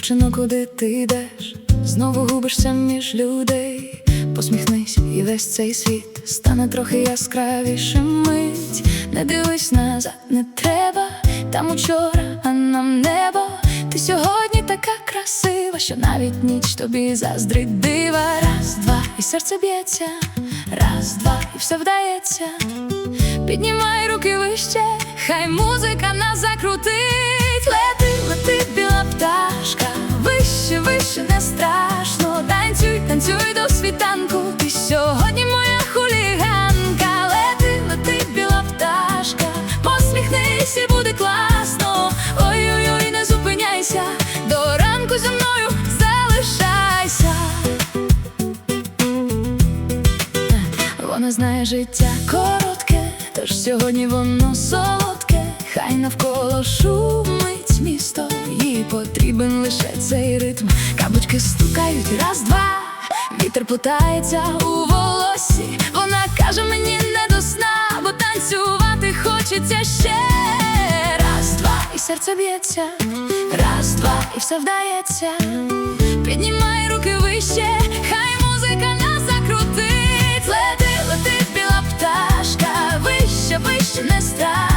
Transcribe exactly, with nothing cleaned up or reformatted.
Дівчино, куди ти йдеш? Знову губишся між людей. Посміхнись, і весь цей світ стане трохи яскравішим мить. Не дивись назад, не треба, там учора, а нам небо. Ти сьогодні така красива, що навіть ніч тобі заздрить дива. Раз, два, і серце б'ється, раз, два, і все вдається. Піднімай руки вище, хай музика нас закрутить. Лети, лети, біла пташка, вище, вище, не страшно. Танцюй, танцюй до світанку, ти сьогодні моя хуліганка. Лети, лети, біла пташка, посміхнись і буде класно. Ой-ой-ой, не зупиняйся, до ранку зі мною залишайся. Вона знає, життя коротке, тож сьогодні воно солодке. Хай навколо шумить місто, їй потрібен лише цей ритм. Каблучки стукають раз-два, вітер плутається у волосі. Вона каже мені не до сна, бо танцювати хочеться ще. Раз-два, і серце б'ється, раз-два, і все вдається. Піднімай руки вище, хай музика нас закрутить. Лети, лети, біла пташка, вище, вище, не страшно.